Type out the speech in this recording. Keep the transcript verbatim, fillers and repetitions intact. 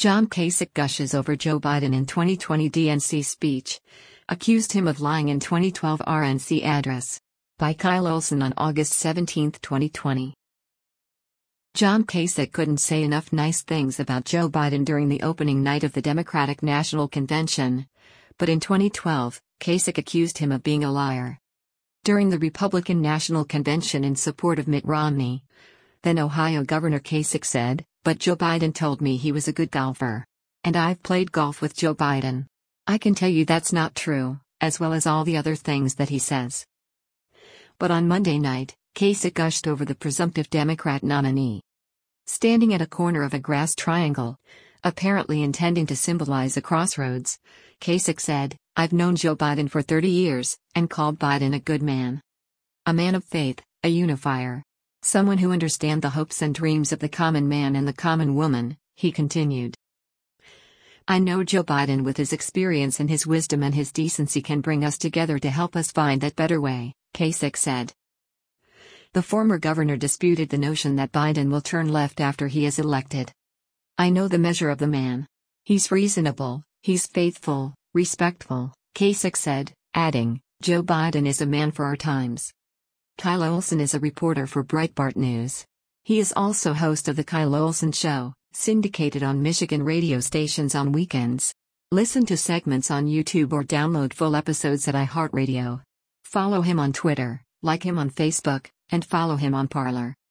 John Kasich gushes over Joe Biden in twenty twenty D N C speech. Accused him of lying in twenty twelve R N C address. By Kyle Olson on August seventeenth, twenty twenty. John Kasich couldn't say enough nice things about Joe Biden during the opening night of the Democratic National Convention. But in twenty twelve, Kasich accused him of being a liar. During the Republican National Convention in support of Mitt Romney, then Ohio Governor Kasich said, "But Joe Biden told me he was a good golfer. And I've played golf with Joe Biden. I can tell you that's not true," as well as all the other things that he says. But on Monday night, Kasich gushed over the presumptive Democrat nominee. Standing at a corner of a grass triangle, apparently intending to symbolize a crossroads, Kasich said, "I've known Joe Biden for thirty years, and called Biden a good man. A man of faith, a unifier. Someone who understands the hopes and dreams of the common man and the common woman," he continued. "I know Joe Biden with his experience and his wisdom and his decency can bring us together to help us find that better way," Kasich said. The former governor disputed the notion that Biden will turn left after he is elected. "I know the measure of the man. He's reasonable, he's faithful, respectful," Kasich said, adding, "Joe Biden is a man for our times." Kyle Olson is a reporter for Breitbart News. He is also host of The Kyle Olson Show, syndicated on Michigan radio stations on weekends. Listen to segments on YouTube or download full episodes at iHeartRadio. Follow him on Twitter, like him on Facebook, and follow him on Parler.